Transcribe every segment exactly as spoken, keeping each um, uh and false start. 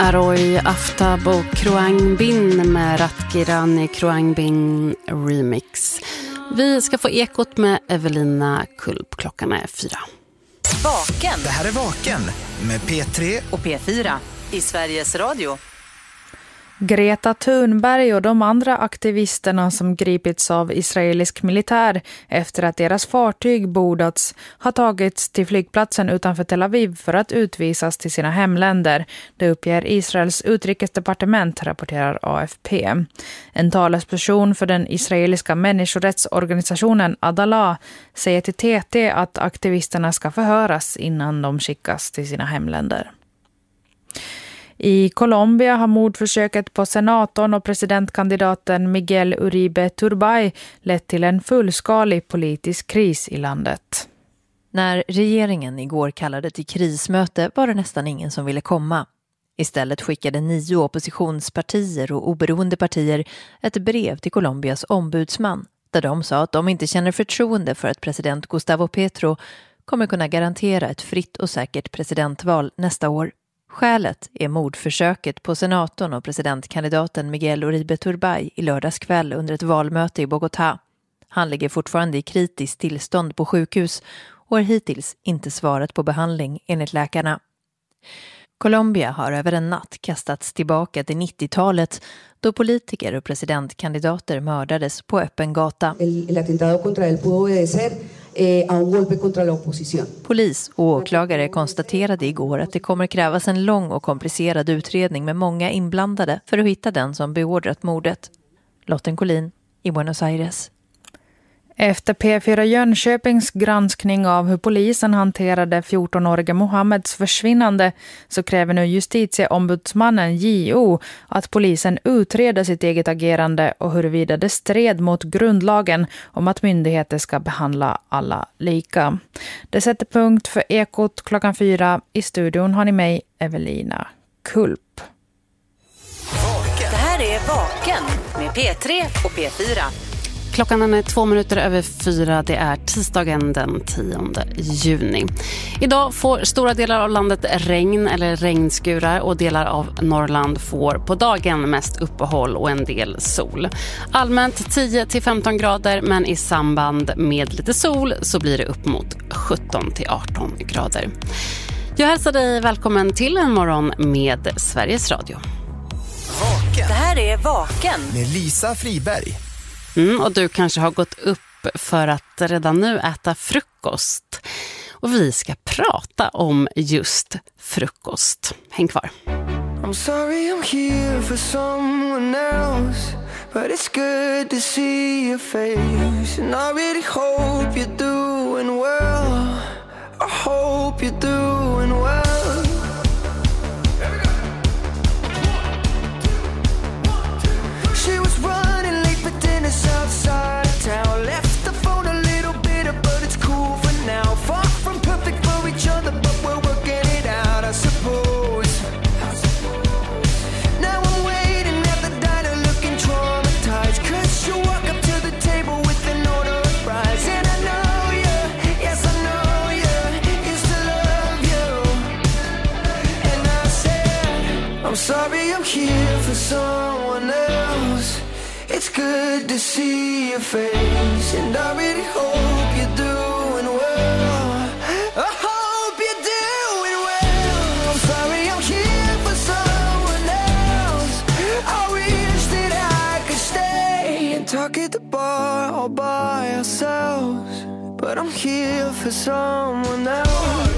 Aroy Aftabo Kroangbin med Ratgirani Kroangbin remix. Vi ska få ekot med Evelina Kulp. Klockan är fyra. Vaken. Det här är Vaken med P tre och P fyra i Sveriges Radio. Greta Thunberg och de andra aktivisterna som gripits av israelisk militär efter att deras fartyg bordats har tagits till flygplatsen utanför Tel Aviv för att utvisas till sina hemländer. Det uppger Israels utrikesdepartement, rapporterar A F P. En talesperson för den israeliska människorättsorganisationen Adalah säger till T T att aktivisterna ska förhöras innan de skickas till sina hemländer. I Colombia har mordförsöket på senatorn och presidentkandidaten Miguel Uribe Turbay lett till en fullskalig politisk kris i landet. När regeringen igår kallade till krismöte var det nästan ingen som ville komma. Istället skickade nio oppositionspartier och oberoende partier ett brev till Colombias ombudsman där de sa att de inte känner förtroende för att president Gustavo Petro kommer kunna garantera ett fritt och säkert presidentval nästa år. Skälet är mordförsöket på senatorn och presidentkandidaten Miguel Uribe Turbay i lördagskväll under ett valmöte i Bogotá. Han ligger fortfarande i kritiskt tillstånd på sjukhus och har hittills inte svarat på behandling enligt läkarna. Colombia har över en natt kastats tillbaka till nittiotalet då politiker och presidentkandidater mördades på öppen gata. El atentado contra él pudo obedecer a un golpe contra la oposición. Polis och åklagare konstaterade igår att det kommer krävas en lång och komplicerad utredning med många inblandade för att hitta den som beordrat mordet. Lotten Collin i Buenos Aires. Efter P fyra Jönköpings granskning av hur polisen hanterade fjortonårige Mohammeds försvinnande så kräver nu justitieombudsmannen J O att polisen utreder sitt eget agerande och huruvida det stred mot grundlagen om att myndigheter ska behandla alla lika. Det sätter punkt för Ekot klockan fyra. I studion har ni mig, Evelina Kulp. Det här är Vaken med P tre och P fyra. Klockan är två minuter över fyra. Det är tisdagen den tionde juni. Idag får stora delar av landet regn eller regnskurar och delar av Norrland får på dagen mest uppehåll och en del sol. Allmänt tio till femton grader, men i samband med lite sol så blir det upp mot sjutton till arton grader. Jag hälsar dig välkommen till en morgon med Sveriges Radio. Vaken. Det här är Vaken Med Lisa Friberg. Mm, och du kanske har gått upp för att redan nu äta frukost. Och vi ska prata om just frukost. Häng kvar. I'm sorry I'm here for someone else, but it's good to see your face. And I really hope you're doing well. I hope you're doing well. She was running late for dinner outside of town. Left the phone a little bitter, but it's cool for now. Far from perfect for each other, but we're working it out, I suppose. Now I'm waiting at the diner looking traumatized, 'cause you walk up to the table with an order of fries. And I know you, yes I know you, used to love you. And I said, I'm sorry I'm here for someone else. It's good to see your face, and I really hope you're doing well. I hope you're doing well. I'm sorry I'm here for someone else. I wish that I could stay and talk at the bar all by ourselves, but I'm here for someone else.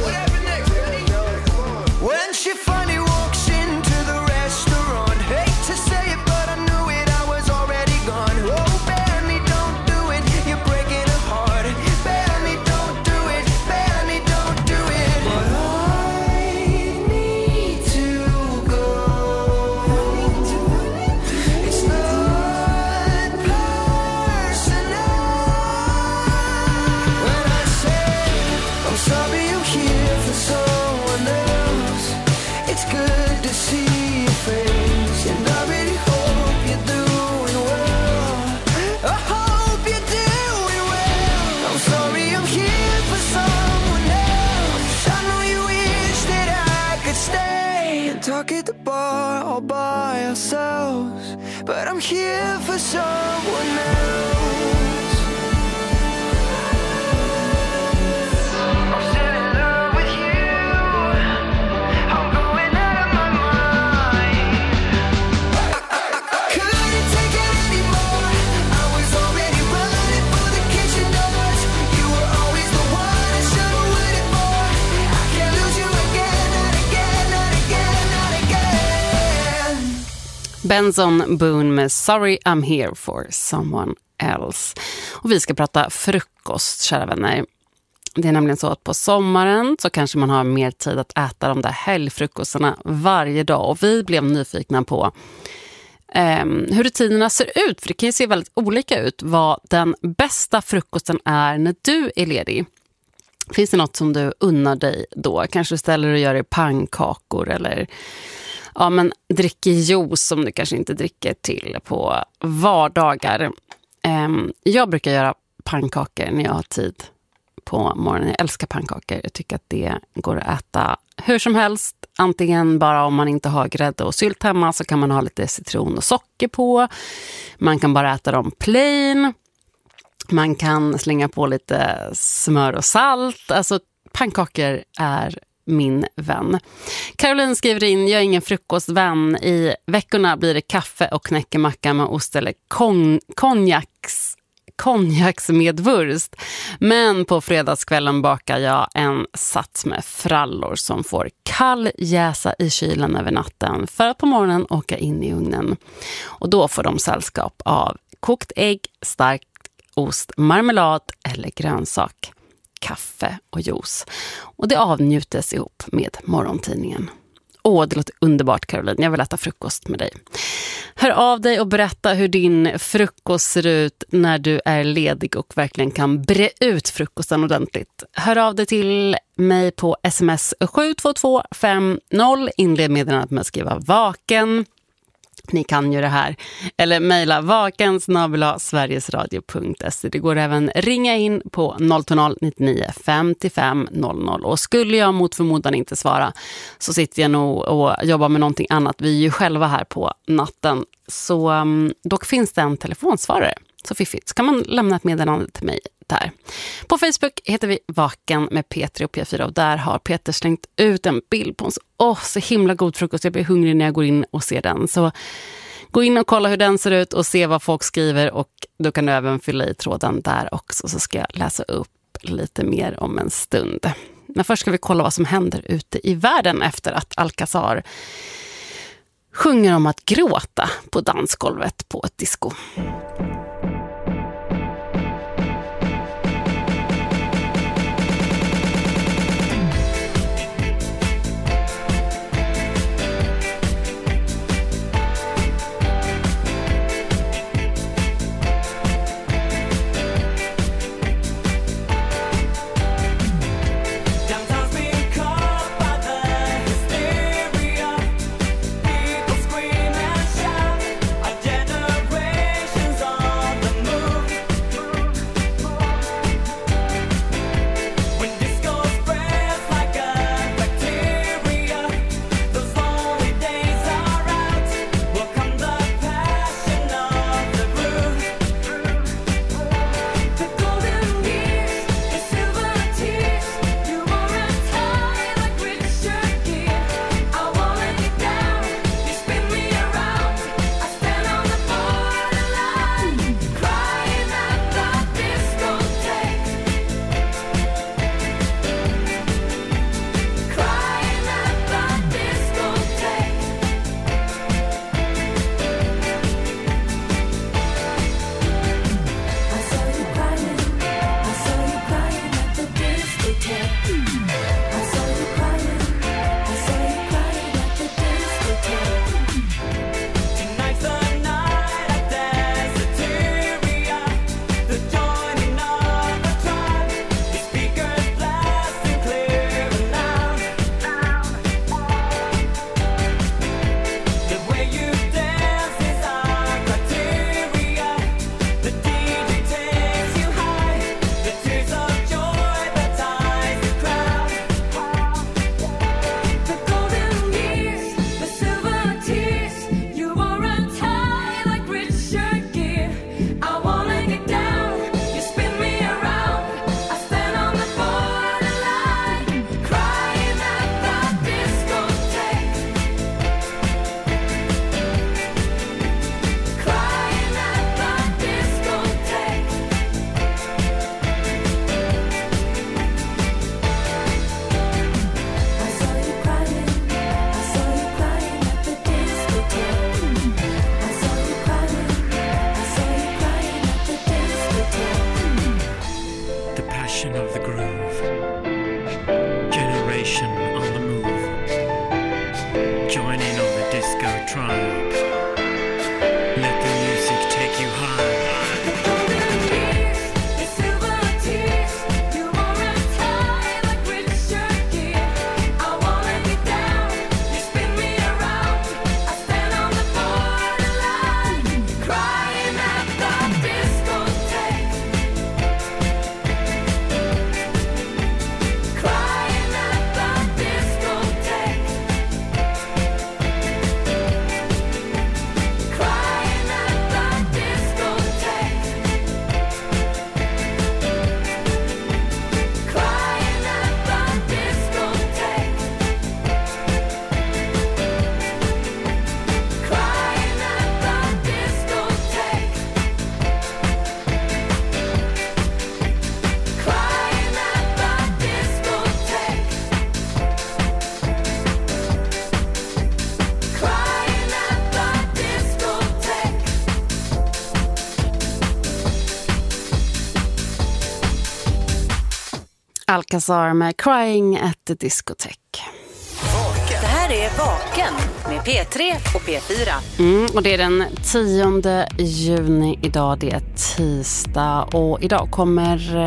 When she finally walks into the restaurant, hate to say it, but I knew it, I was already gone. Oh, Benny, don't do it, you're breaking her heart. Benny, don't do it, Benny, don't do it. But I need to go. It's not personal. When I say I'm sorry I'm here are all by ourselves, but I'm here for someone else. I'm still in love with you. I'm going out of my mind. Couldn't take it anymore. I was already running for the kitchen doors. You were always the one I should have waited for. I can't lose you again, not again, not again, not again. Benson Boone med Sorry I'm here for someone else. Och vi ska prata frukost, kära vänner. Det är nämligen så att på sommaren så kanske man har mer tid att äta de där helgfrukostarna varje dag. Och vi blev nyfikna på eh, hur rutinerna ser ut. För det kan ju se väldigt olika ut vad den bästa frukosten är när du är ledig. Finns det något som du unnar dig då? Kanske du ställer och gör dig pannkakor eller ja, men dricker juice som du kanske inte dricker till på vardagar. Um, jag brukar göra pannkakor när jag har tid på morgonen. Jag älskar pannkakor. Jag tycker att det går att äta hur som helst. Antingen bara om man inte har grädde och sylt hemma så kan man ha lite citron och socker på. Man kan bara äta dem plain. Man kan slänga på lite smör och salt. Alltså pannkakor är min vän. Caroline skriver in, jag är ingen frukostvän. I veckorna blir det kaffe och knäckemacka med ost eller kon- konjaks, konjaks med wurst. Men på fredagskvällen bakar jag en sats med frallor som får kall jäsa i kylen över natten för att på morgonen åka in i ugnen. Och då får de sällskap av kokt ägg, starkt ost, marmelad eller grönsak, kaffe och juice. Och det avnjutes ihop med morgontidningen. Åh, det låter underbart, Caroline. Jag vill äta frukost med dig. Hör av dig och berätta hur din frukost ser ut när du är ledig och verkligen kan bre ut frukosten ordentligt. Hör av dig till mig på sms sju två två fem noll. Inled meddelandet med att skriva vaken. Ni kan ju det här. Eller mejla vaken snabel-a sverigesradio punkt se. Det går även ringa in på noll två noll nittionio femtiofem noll noll. Och skulle jag mot förmodan inte svara så sitter jag nog och jobbar med någonting annat. Vi är ju själva här på natten. Så um, då finns det en telefonsvarare. Så fiffigt. Så kan man lämna ett meddelande till mig där. På Facebook heter vi Vaken med P tre och P fyra och där har Peter slängt ut en bild på oss. Åh, så himla god frukost. Jag blir hungrig när jag går in och ser den. Så gå in och kolla hur den ser ut och se vad folk skriver och då kan du även fylla i tråden där också så ska jag läsa upp lite mer om en stund. Men först ska vi kolla vad som händer ute i världen efter att Alcazar sjunger om att gråta på dansgolvet på ett disco. People scream and shout, a generation triumph. Let the music take you high. Alcazar med Crying at the Discotheque. Det här är Vaken med P tre och P fyra. Mm, och det är den tionde juni idag, det är tisdag. Och idag kommer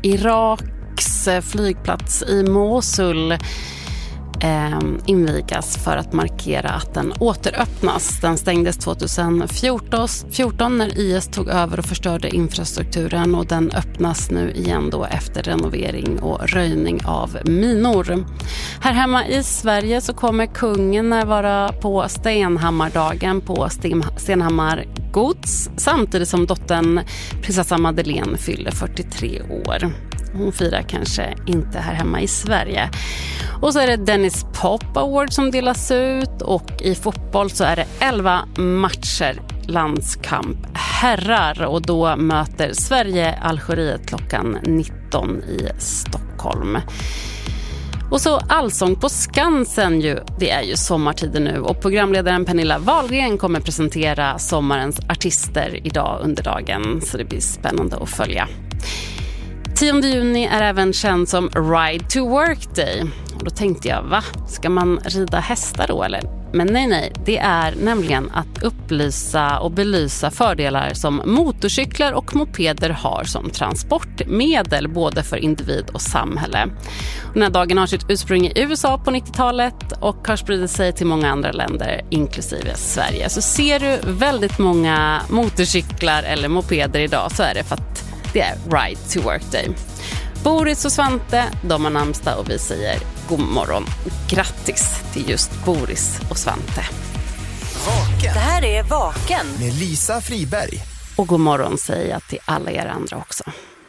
Iraks flygplats i Mosul eh, invigas för att markera att den återöppnas. Den stängdes tjugohundrafjorton när I S tog över och förstörde infrastrukturen, och den öppnas nu igen då efter renovering och röjning av minor. Här hemma i Sverige så kommer kungen närvara på Stenhammardagen på Stenhammar gods, samtidigt som dottern prinsessa Madeleine fyller fyrtiotre år. Hon firar kanske inte här hemma i Sverige. Och så är det Dennis Pop Award som delas ut, och i fotboll så är det elva matcher landskamp herrar, och då möter Sverige Algeriet klockan nitton i Stockholm. Och så Allsång på Skansen ju, det är ju sommartiden nu, och programledaren Pernilla Wahlgren kommer presentera sommarens artister idag under dagen, så det blir spännande att följa. tionde juni är även känd som Ride to Work Day. Och då tänkte jag, va? Ska man rida hästar då eller? Men nej, nej. Det är nämligen att upplysa och belysa fördelar som motorcyklar och mopeder har som transportmedel, både för individ och samhälle. Och den här dagen har sitt ursprung i U S A på nittiotalet och har spridit sig till många andra länder, inklusive Sverige. Så ser du väldigt många motorcyklar eller mopeder idag, så är det för att det är Ride to Work Day. Boris och Svante, de har namnsdag, och vi säger god morgon. Grattis till just Boris och Svante. Vaken Det här är Vaken. med Lisa Friberg. Och god morgon säger jag till alla er andra också.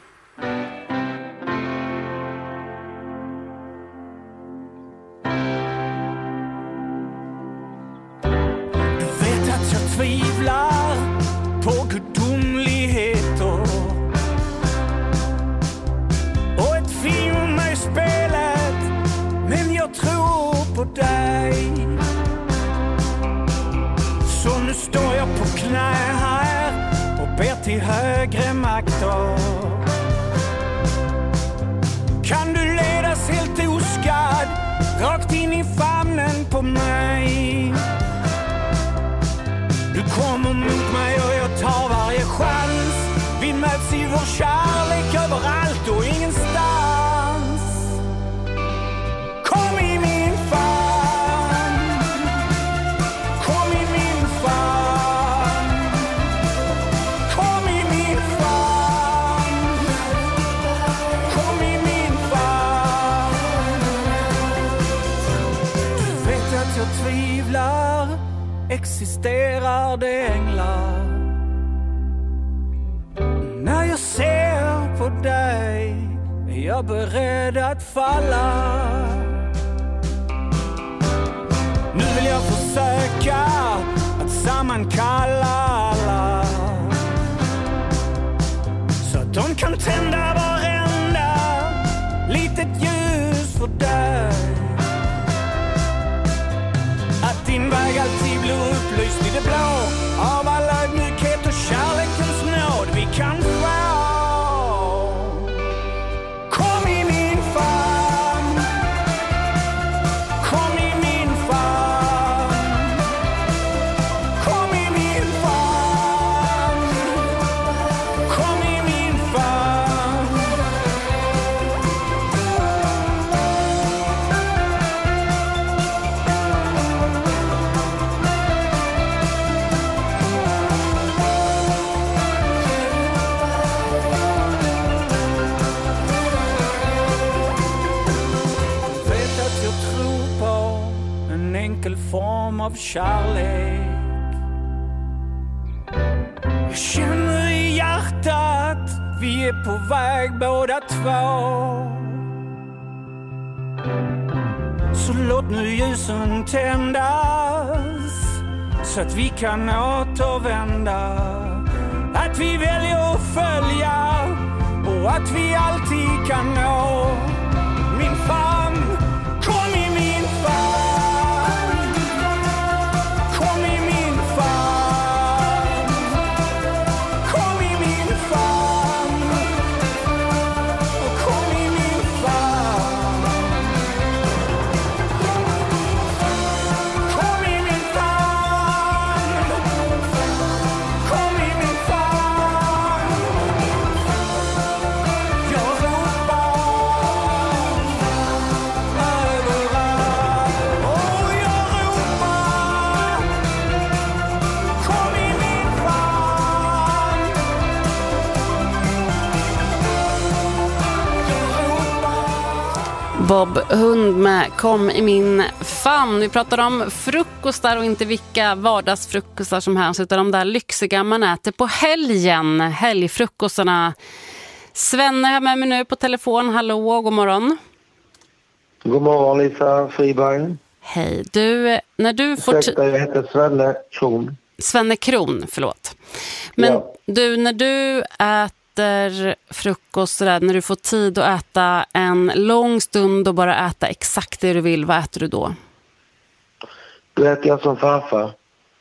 Du vet att jag tvivlar på gudomligheter, och ett film är spelet, men jag tror på dig. Så nu står jag på knä här och ber till högre makter. Kan du ledas helt oskadd rakt in i famnen på mig? Du kommer mot mig och jag tar varje chans. Vi möts i vår kärlek överallt och ingenstans. Kom i min famn, kom i min famn, kom i min famn, kom i min famn. Du vet att jag tvivlar, existerar det änglar? När jag ser på dig är jag beredd att falla. Nu vill jag försöka att sammankalla alla, så att de kan tända varenda litet ljus för dig. Att din väg alltid blir upplyst i det blå av all ödmjukhet och kärlekens nåd vi kan få. Kom i min famn, kom i min famn, kärlek. Jag känner i hjärtat, vi är på väg båda två. Så låt nu ljusen tändas, så att vi kan återvända. Att vi väljer att följa och att vi alltid kan nå. Min famn, kom i min famn. Kom i min famn. Kom i min famn. Och kom i min famn. Kom i min famn. Kom i min famn. Jag ropar överallt. Och jag ropar. Kom i min famn. Jag ropar. Bob Hund med Kom i min famn. Vi pratar om frukostar och inte vilka vardagsfrukostar som helst, utan de där lyxiga man äter på helgen. Helgfrukostarna. Svenne är med mig nu på telefon. Hallå, god morgon. God morgon Lisa Friberg. Hej. Du, när du får... T- Ursäkta, jag heter Svenne Kron. Svenne Kron, förlåt. Men Ja. du, när du äter frukost sådär, när du får tid att äta en lång stund och bara äta exakt det du vill, vad äter du då? Då äter jag som farfar.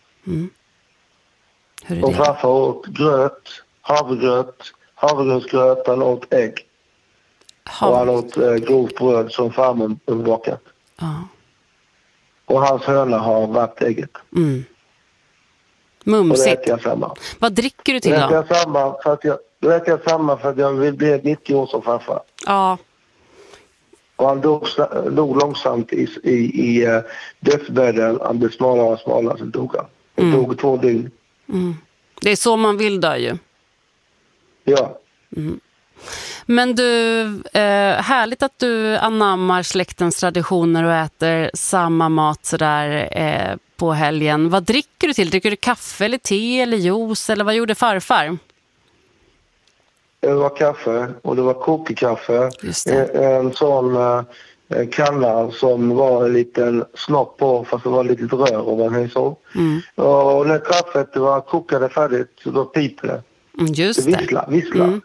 Hur är Och det? farfar åt gröt, havregröt, havregrynsgröt, han åt ägg. Och han Ha- åt eh, grovt bröd som farmor bakat. ja. Och hans höna har varit ägget. Mm. Och då Mumsigt. äter jag samma. Vad dricker du Då till äter då? jag samma för att jag, då äter jag samma för att jag vill bli nittio år som farfar. Ja, Och han dog, sla- dog långsamt i, i, i uh, dödsbädden. Han blev smalare och smalare, så dog han. Han Mm. dog två dygn. det är så man vill dö ju. Ja. Men du, eh, härligt att du anammar släktens traditioner och äter samma mat sådär eh, på helgen. Vad dricker du till? Dricker du kaffe eller te eller juice eller vad gjorde farfar? Det var kaffe och det var kokekaffe. Just det. En, en sån uh, kanna som var en liten snopp på, fast det var lite rör och man så. Mm. Och när kaffet var kokade färdigt så då piper det. Mm, just Det det. visslar, visslar. Mm.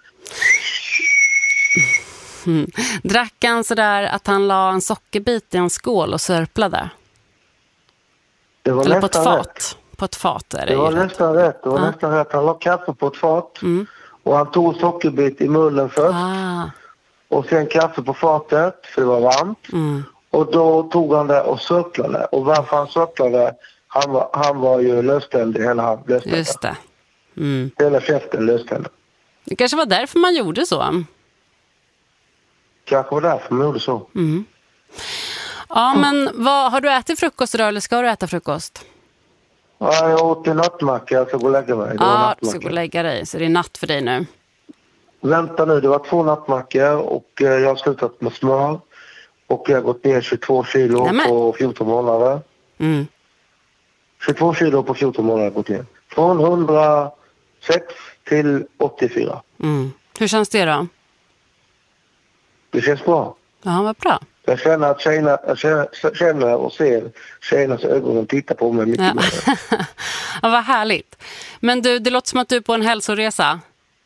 Mm. Drack han sådär att han la en sockerbit i en skål och sörplade? Det var Eller på ett nästan fat? rätt. På ett fat är det, Det var ju rätt. nästan rätt. Det var Ja. nästan rätt. Han la kaffe på ett fat. Mm. Och han tog sockerbit i munnen först. Ah. Och sen kaffe på fatet, för det var varmt. Mm. Och då tog han det och cirklade. Och varför han cirklade, han var, han var ju löständig, hela han löständig. Just det. Mm. Hela käften löständig. Det kanske var därför man gjorde så. Kanske var därför man gjorde så. Mm. Ja, men vad, har du ätit frukost idag eller ska du äta frukost? Ja, jag åt en nattmacka, jag ska gå och lägga mig. Det var Ja, du ska nattmacka. gå och lägga dig, så det är natt för dig nu. Vänta nu, det var två nattmackor och eh, jag har slutat med smör. Och jag har gått ner tjugotvå kilo Nämen. på fjorton månader. Mm. tjugotvå kilo på fjorton månader har jag gått ner. Från hundrasex till åttiofyra. Mm. Hur känns det då? Det känns bra. Ja, vad bra. Jag känner att tjejerna, jag känner, känner och ser tjejernas ögon tittar på mig mycket Ja. mer. Ja, vad härligt. Men du, det låter som att du är på en hälsoresa.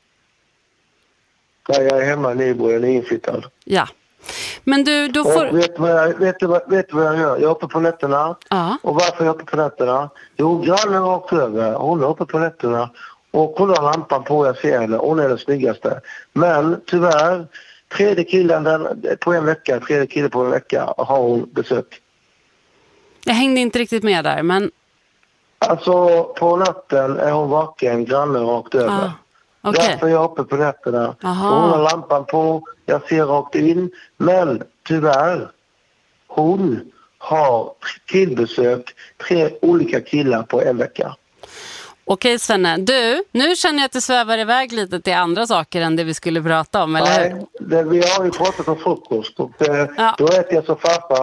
Nej, jag är hemma i Nybro, jag är inflyttad. Ja. Men du, då får... Och vet du vad jag, vet du vad, vet du vad jag gör? Jag är uppe på nätterna. Ja. Och varför är jag uppe på nätterna? Jo, grannen rakt över. Hon är uppe på nätterna. Och hon har lampan på, jag ser henne. Hon är den snyggaste. Men tyvärr, tredje killen den, på en vecka, tredje killen på en vecka har hon besök. Jag hängde inte riktigt med där, men... Alltså, på natten är hon vaken, grannen rakt över. Ah, okej. Därför är jag uppe på nätterna. Aha. Och hon har lampan på, jag ser rakt in. Men tyvärr, hon har killbesök, tre olika killar på en vecka. Okej, Svenne. Du, nu känner jag att du svävar iväg lite till andra saker än det vi skulle prata om, eller hur? Nej, det, vi har ju pratat om frukost. Och, eh, Ja. Då äter jag som farfar.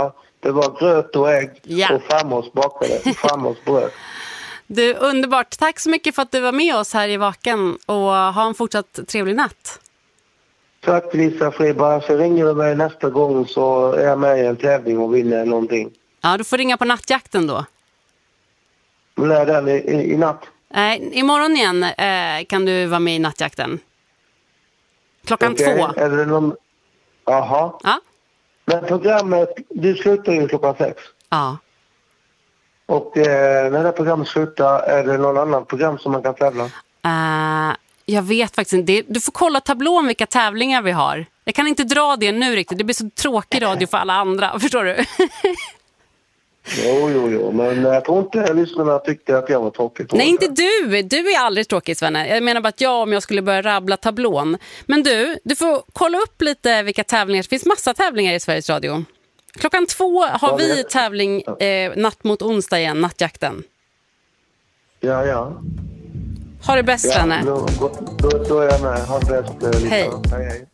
Det var gröt och ägg Ja. och farmors bakade. Farmors bröd. Du, underbart. Tack så mycket för att du var med oss här i Vaken och ha en fortsatt trevlig natt. Tack Lisa Friberg. Så ringer du mig nästa gång så är jag med i en tävling och vinner någonting. Ja, du får ringa på nattjakten då. Men är den i, i, i natt? Nej, imorgon igen eh, kan du vara med i nattjakten. Klockan Okej, två. är det någon... Jaha. Ja. Men programmet, du slutar ju klockan sex. Ja. Och eh, när det programmet slutar, är det någon annan program som man kan tävla? Uh, jag vet faktiskt inte. Du får kolla tablån vilka tävlingar vi har. Jag kan inte dra det nu riktigt. Det blir så tråkig radio för alla andra. Förstår du? Jo, jo, jo. Men jag tror inte lyssnarna tyckte att jag var tråkig. Nej, inte du. Du är aldrig tråkig, Svenne. Jag menar bara att jag, om jag skulle börja rabbla tablån. Men du, du får kolla upp lite vilka tävlingar. Det finns massa tävlingar i Sveriges Radio. Klockan två har vi tävling eh, natt mot onsdag igen, nattjakten. Ja, ja. Ha det bäst, Svenne. Ja, då, då, då är jag med. Ha det bäst, Lisa. Hej. Hej, hej.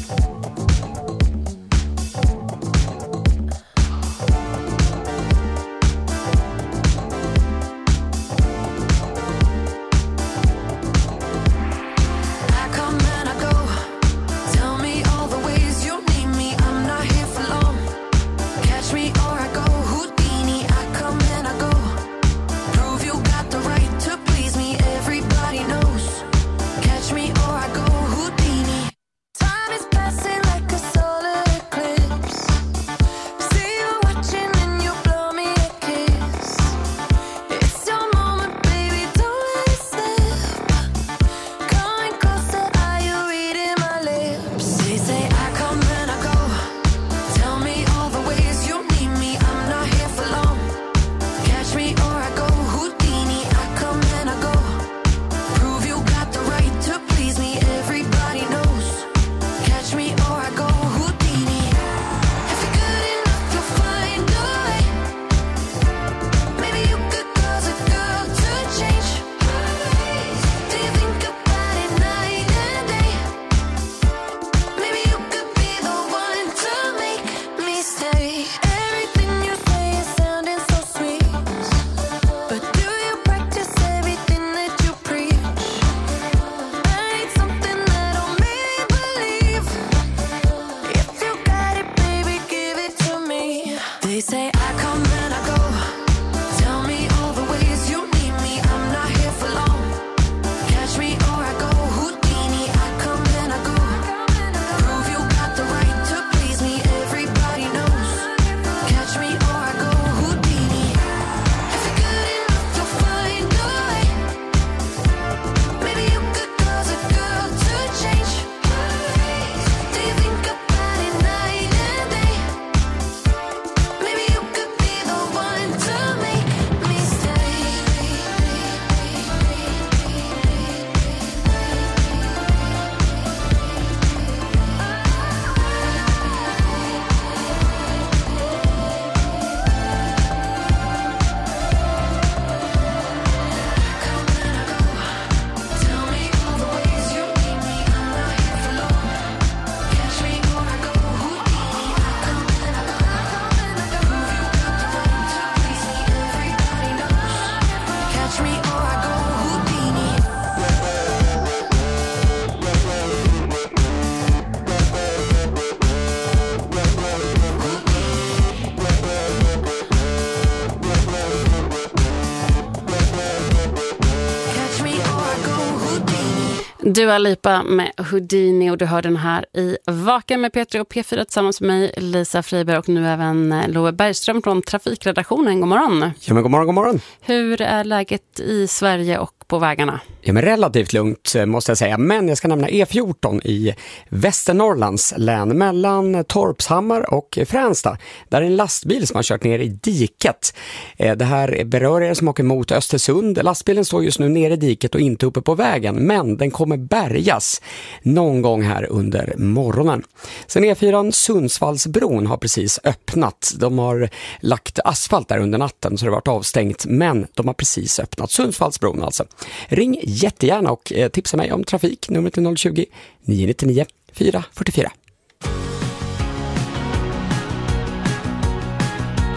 Dua Lipa med Houdini och du hör den här i Vaken med Petri och P fyra tillsammans med mig, Lisa Friberg och nu även Love Bergström från Trafikredaktionen. God morgon. Ja, men god morgon, god morgon. Hur är läget i Sverige och på vägarna? Ja, men relativt lugnt måste jag säga. Men jag ska nämna E fjorton i Västernorrlands län mellan Torpshammar och Fränsta. Där är en lastbil som har kört ner i diket. Det här berör er som åker mot Östersund. Lastbilen står just nu nere i diket och inte uppe på vägen. Men den kommer bärgas någon gång här under morgonen. Sen E fyra Sundsvallsbron har precis öppnat. De har lagt asfalt där under natten så det har varit avstängt. Men de har precis öppnat Sundsvallsbron alltså. Ring jättegärna och tipsa mig om trafik. Numret till noll tjugo, nio nio nio, fyra fyra fyra.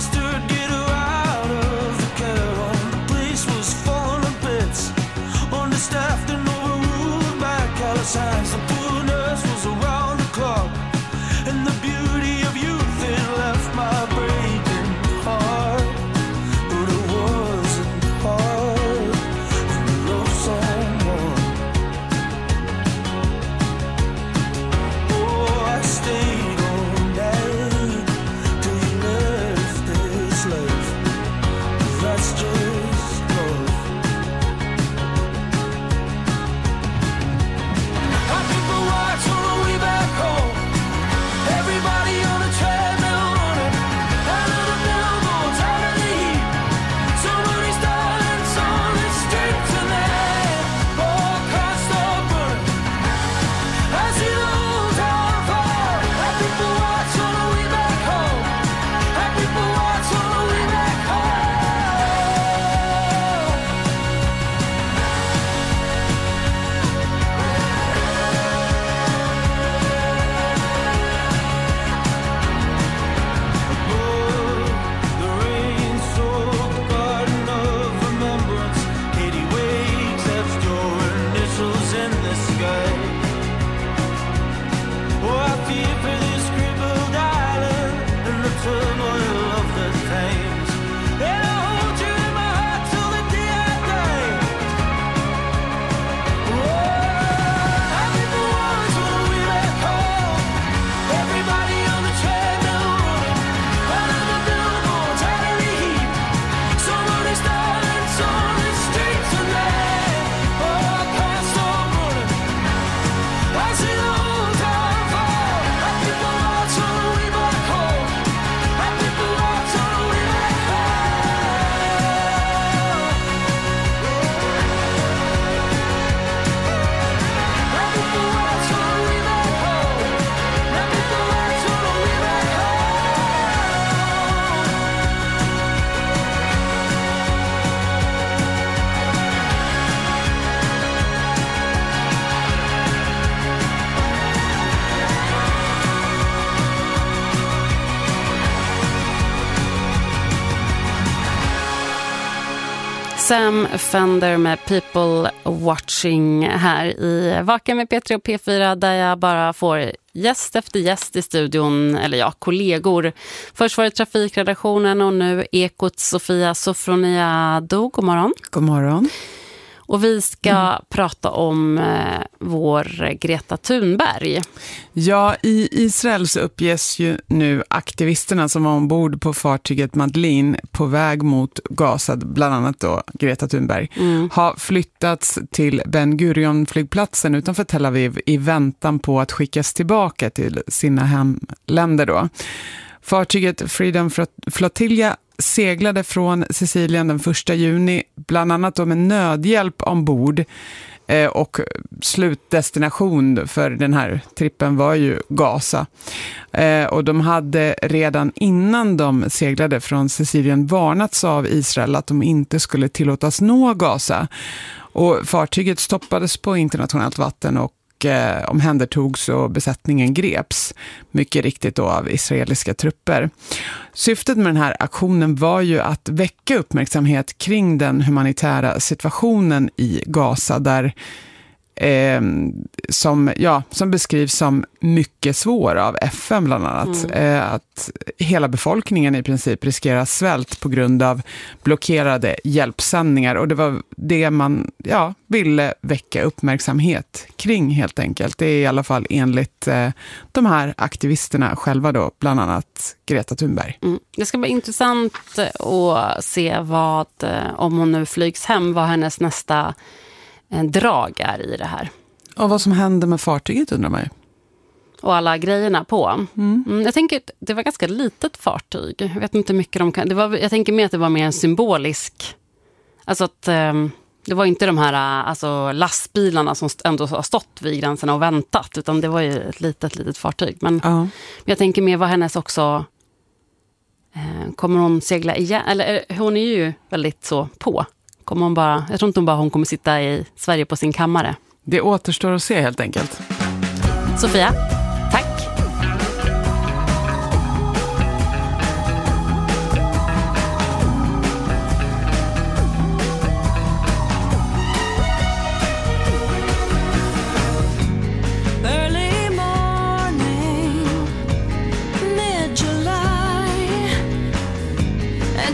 sister get her out of the cab. The place was falling to bits, understaffed and overruled by Calisines. The poor nurse was around the clock, and the beauty of youth it left my breaking heart. But it wasn't hard when you love someone. Oh, I stayed all night till you left this life. That's just love. Our people watch on the way back home. Everybody on the treadmill running out of the billboards, out of the heat. Somebody's dying on the streets and then all cars start burning. I see the whole town fall. Our people watch on the way back home. Our people watch on the way back home. The rain-soaked garden of remembrance. Katie wakes, that's your initials in the sky. Oh, I fear for this crippled island and the turmoil of the Thames. And I hold you in my heart till the day I die. Oh, I people watch on the way back home. Everybody on the treadmill running out of the billboards, out of the heat. Somebody's dying on the streets and then all cars start running. I see the whole town fall. Our people watch on the way back home. Our people watch on the way back home. Our people watch on the way back home. Our people watch on the way back Sam Fender med People Watching här i Vaken med P tre och P fyra, där jag bara får gäst efter gäst i studion, eller ja, kollegor. Först var det trafikredaktionen och nu Ekots Sofia Sofroniado. God morgon. God morgon. Och vi ska mm. prata om eh, vår Greta Thunberg. Ja, i Israel så uppges ju nu aktivisterna som var ombord på fartyget Madeleine på väg mot Gaza, bland annat då Greta Thunberg, mm. har flyttats till Ben Gurion-flygplatsen utanför Tel Aviv i väntan på att skickas tillbaka till sina hemländer då. Fartyget Freedom Flotilla seglade från Sicilien den första juni, bland annat då med nödhjälp ombord, eh, och slutdestination för den här trippen var ju Gaza. Eh, och de hade redan innan de seglade från Sicilien varnats av Israel att de inte skulle tillåtas nå Gaza. Och fartyget stoppades på internationellt vatten och eh, omhändertogs och besättningen greps, mycket riktigt då av israeliska trupper. Syftet med den här aktionen var ju att väcka uppmärksamhet kring den humanitära situationen i Gaza där Eh, som, ja, som beskrivs som mycket svår av F N bland annat. Mm. Eh, att hela befolkningen i princip riskerar svält på grund av blockerade hjälpsändningar. Och det var det man ja, ville väcka uppmärksamhet kring helt enkelt. Det är i alla fall enligt eh, de här aktivisterna själva då, bland annat Greta Thunberg. Mm. Det ska bli intressant att se vad, om hon nu flygs hem, vad hennes nästa drag är i det här. Och vad som hände med fartyget undrar man ju. Och alla grejerna på. Mm. Mm, jag tänker att det var ganska litet fartyg. Jag vet inte hur mycket de kan... Det var, jag tänker mer att det var mer en symbolisk... Alltså att um, det var inte de här alltså, lastbilarna som ändå har stått vid gränserna och väntat. Utan det var ju ett litet, litet fartyg. Men uh-huh. jag tänker mer vad hennes också... Eh, kommer hon segla igen? Eller hon är ju väldigt så på. Kommer hon bara, jag tror inte hon bara hon kommer sitta i Sverige på sin kammare. Det återstår att se helt enkelt. Sofia, tack.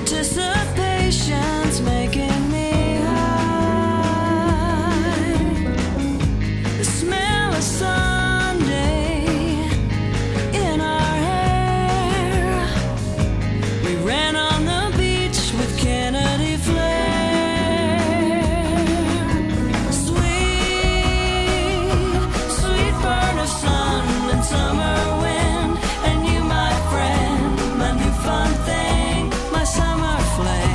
Anticipation's making me high. The smell of Sunday in our hair. We ran on the beach with Kennedy flare. Sweet, sweet burn of sun and summer wind. And you, my friend, my new fun thing, my summer flame.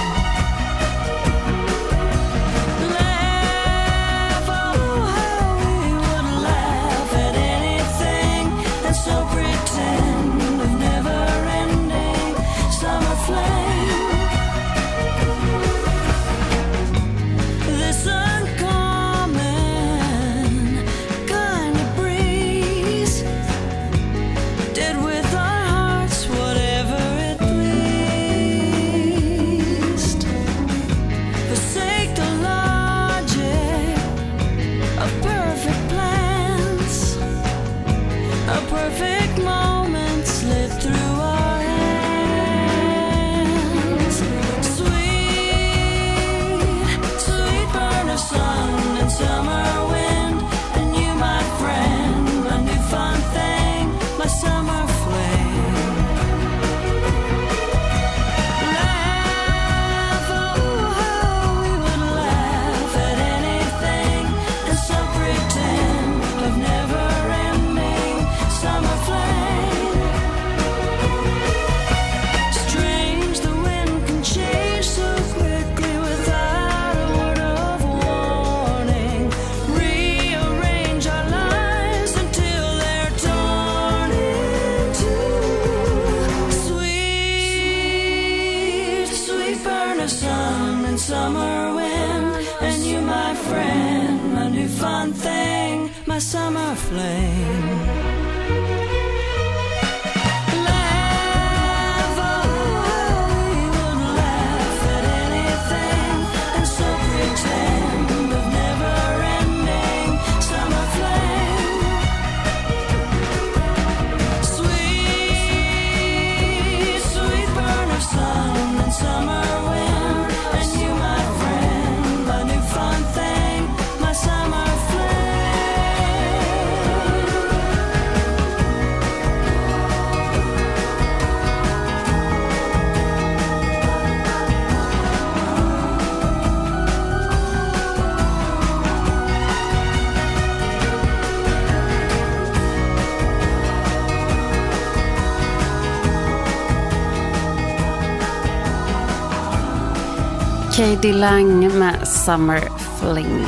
Laugh, oh how we would laugh at anything, and so pretend of never-ending summer flame. This uncommon kind of breeze did with our hearts whatever it pleased. Forsake the logic of perfect plans. A perfect moment slid through our hands. Sweet, sweet burn of sun and summer wind. And you, my friend, my new fun thing, my summer flame. Laugh, oh how we would laugh at anything, and so pretend of never-ending summer flame. Strange, the wind can change so quickly without a word of warning. Rearrange our lives until they're torn in two. Sweet, sweet burn of sun and summer wind. And you, my friend, my new fun thing, my summer flame. Laugh, oh how we would laugh at anything, and so pretend of never-ending summer flame. Sweet, sweet burn of sun and summer wind. And you, my friend, my new fun thing, my summer flame. Katie Lang med Summer Fling.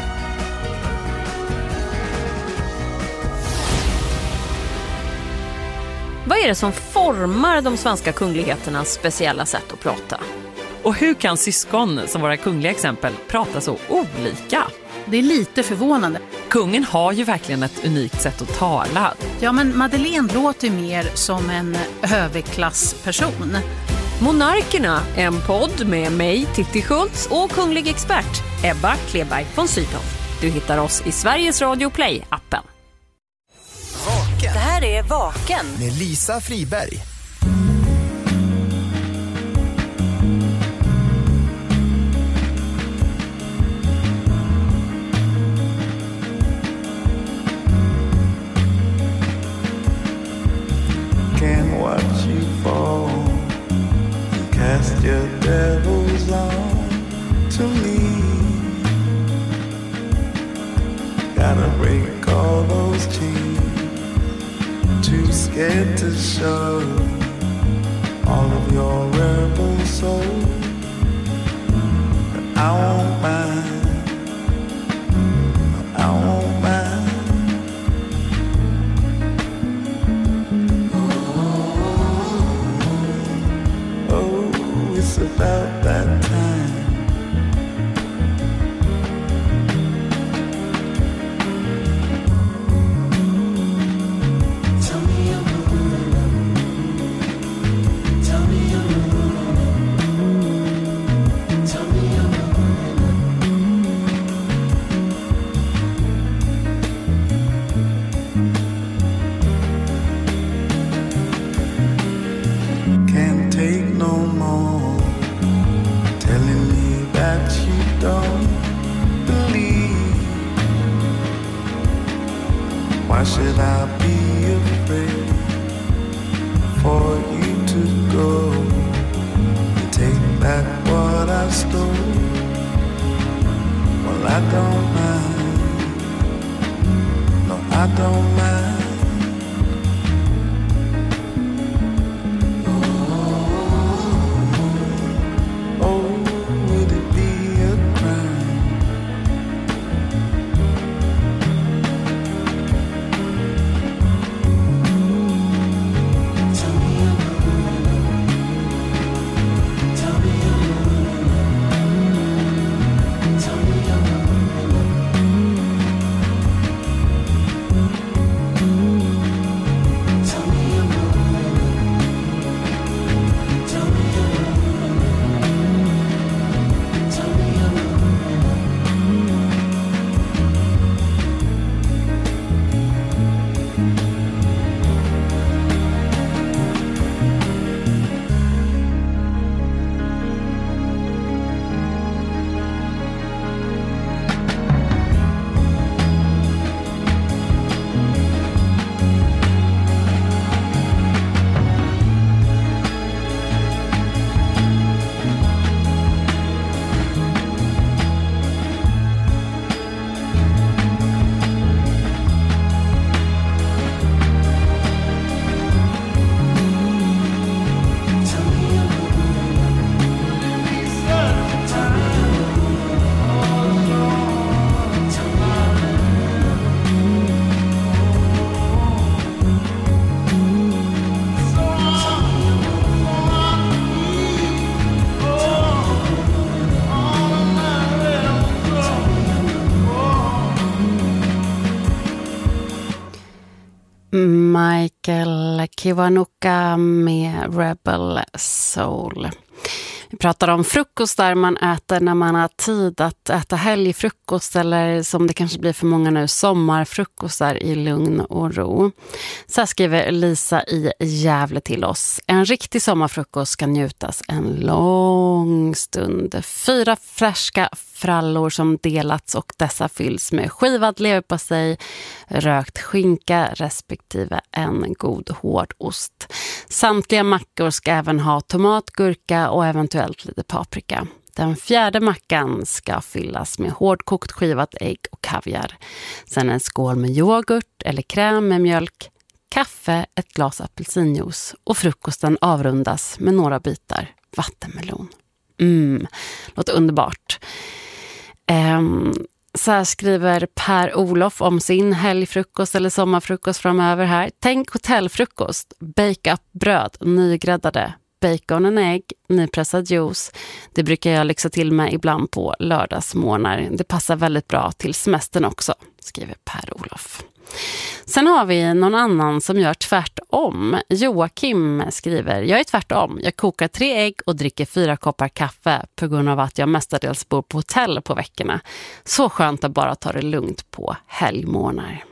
Vad är det som formar de svenska kungligheternas speciella sätt att prata? Och hur kan syskon, som våra kungliga exempel, prata så olika? Det är lite förvånande. Kungen har ju verkligen ett unikt sätt att tala. Ja, men Madeleine låter ju mer som en överklassperson. Monarkerna, en podd med mig, Titti Schultz, och kunglig expert Ebba Kleberg von Sydow. Du hittar oss i Sveriges Radio Play-appen. Det här är Vaken med Lisa Friberg. Can watch you fall and cast your devils on to me. Gotta break all those chains. Too scared to show all of your rebel soul. But I won't mind. I won't mind. Oh, it's about that time. Can't take no more. Why should I be afraid for you to go? You take back what I stole. Well, I don't mind. No, I don't mind. Michael Kiwanuka med Rebel Soul. Vi pratar om frukost där man äter när man har tid att äta helgfrukost, eller som det kanske blir för många nu, sommarfrukostar i lugn och ro. Så här skriver Lisa i Gävle till oss. En riktig sommarfrukost ska njutas en lång stund. Fyra färska frallor som delats, och dessa fylls med skivad leverpastej, rökt skinka respektive en god hård ost. Samtliga mackor ska även ha tomat, gurka och eventuellt lite paprika. Den fjärde mackan ska fyllas med hårdkokt skivat ägg och kaviar. Sen en skål med yoghurt eller kräm med mjölk, kaffe, ett glas apelsinjuice, och frukosten avrundas med några bitar vattenmelon. Mm, låter underbart. Um, så här skriver Per-Olof om sin helgfrukost eller sommarfrukost framöver här. Tänk hotellfrukost, bake up bröd, nygräddade, bacon och ägg, nypressad juice. Det brukar jag lyxa till med ibland på lördagsmorgnar. Det passar väldigt bra till semestern också, skriver Per-Olof. Sen har vi någon annan som gör tvärtom. Joakim skriver: jag är tvärtom. Jag kokar tre ägg och dricker fyra koppar kaffe på grund av att jag mestadels bor på hotell på veckorna. Så skönt att bara ta det lugnt på helgmorgnar.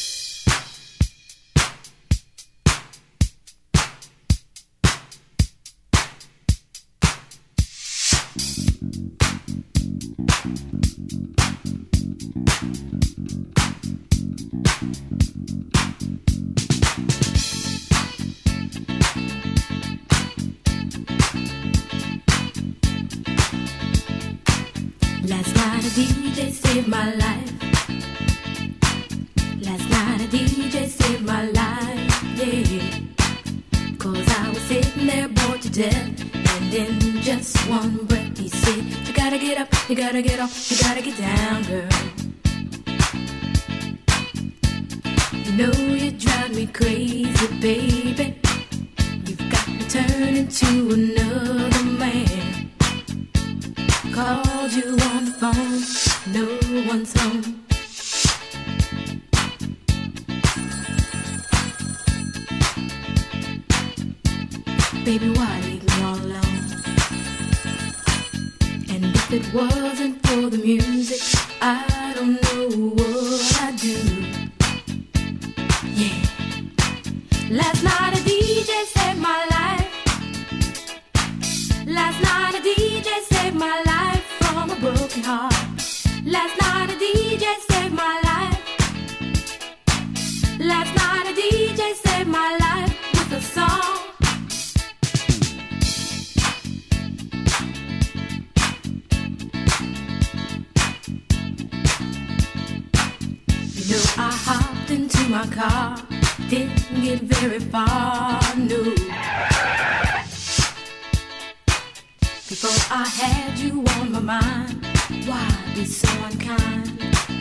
Last night a D J saved my life. Last night a D J saved my life, yeah. Cause I was sitting there bored to death, and in just one breath he said, you gotta get up, you gotta get off, you gotta get down, girl. You know you drive me crazy, baby. You've got me turning to another man. Called you on the phone, no one's home. Baby, why leave me all alone? And if it wasn't for the music, I don't know what I'd do. Yeah. Last night a D J saved my life. Last night a D J saved my life from a broken heart. Last night a D J saved my life. my car. Didn't get very far, no. Before I had you on my mind, why be so unkind?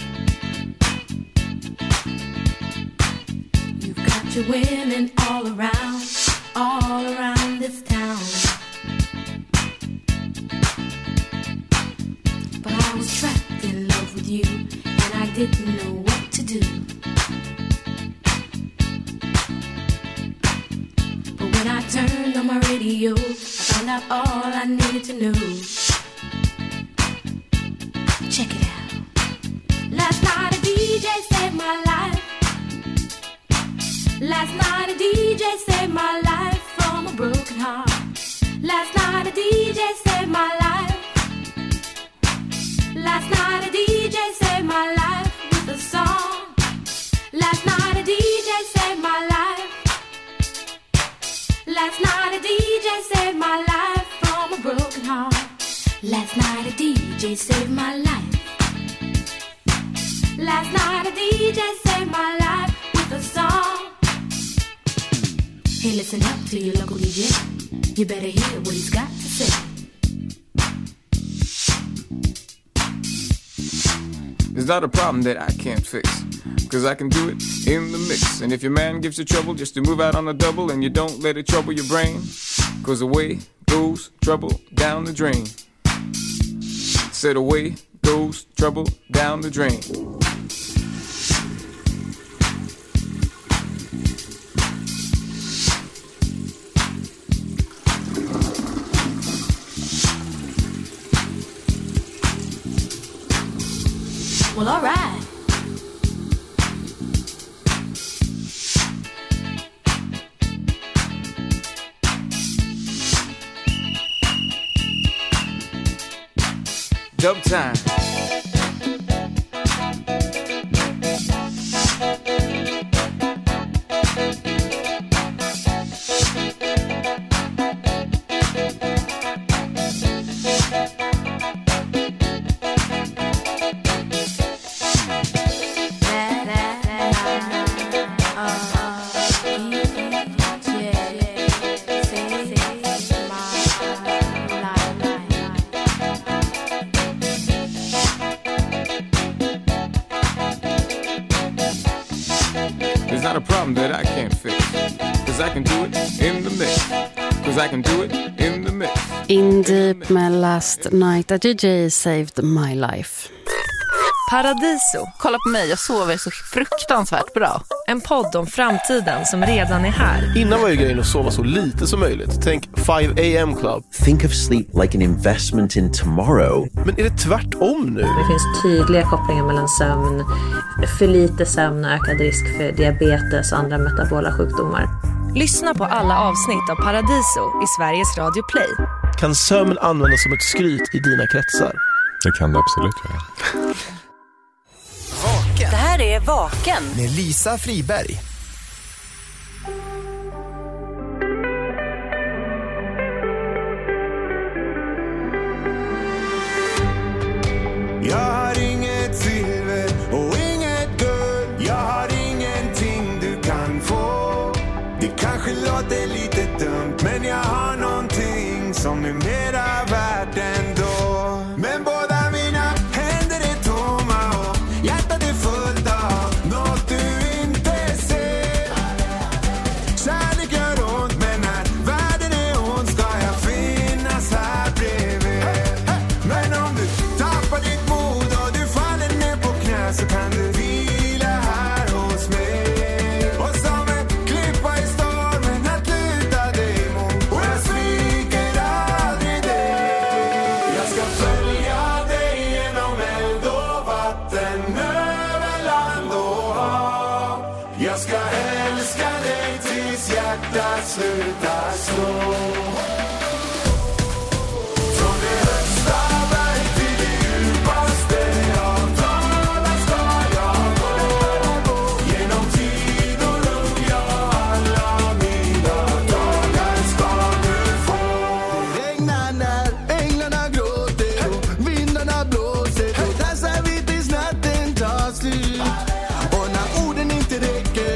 You've got your women all around, all around this town. But I was trapped in love with you, and I didn't know what to do. But when I turned on my radio, I found out all I needed to know. Check it out. Last night a D J saved my life. Last night a D J saved my life from a broken heart. Last night a D J saved my life. Last night a D J saved my life with a song. Last night a D J saved my life. Last night a D J saved my life from a broken heart. Last night a D J saved my life. Last night a D J saved my life with a song. Hey, listen up to your local D J. You better hear what he's got to say. It's not a problem that I can't fix, cause I can do it in the mix. And if your man gives you trouble just to move out on a double, and you don't let it trouble your brain, cause away goes trouble down the drain. Said away goes trouble down the drain. Well, all right. Dub time. It's not a problem that I can't fix, cause I can do it in the mix. Cause I can do it in the mix. In Deep med Last Night a D J Saved My Life. Paradiso. Kolla på mig, jag sover så fruktansvärt bra. En podd om framtiden som redan är här. Innan var ju grejen att sova så lite som möjligt. Tänk five a m club. Think of sleep like an investment in tomorrow. Men är det tvärtom nu? Det finns tydliga kopplingar mellan sömn, för lite sömn och ökad risk för diabetes och andra metabola sjukdomar. Lyssna på alla avsnitt av Paradiso i Sveriges Radio Play. Kan sömn användas som ett skryt i dina kretsar? Det kan det absolut göra. Det här är Vaken med Lisa Friberg. Jag har inget silver och inget guld. Jag har ingenting du kan få. Det kanske låter lite dumt, men jag har någonting som är mera värt ändå. Men båda mina händer är tomma och hjärtat är fullt av något du inte ser. Kärlek gör ont, men när världen är ond ska jag finnas här bredvid. Men om du tappar ditt mod och du faller ner på knä, så kan du vila här hos mig. Och som en klippa i stormen att luta dig mot, och jag sviker aldrig dig. Jag ska följa dig genom eld och vatten, över land och hav. Jag ska älska dig tills hjärtat slutar slå. Från det högsta berg till det djupaste av dalar ska jag gå. Genom tid och rum, ja, alla mina dagar ska du få. Det regnar när änglarna gråter och vindarna blåser. Då dansar vi tills natten tar slut. Och när orden inte räcker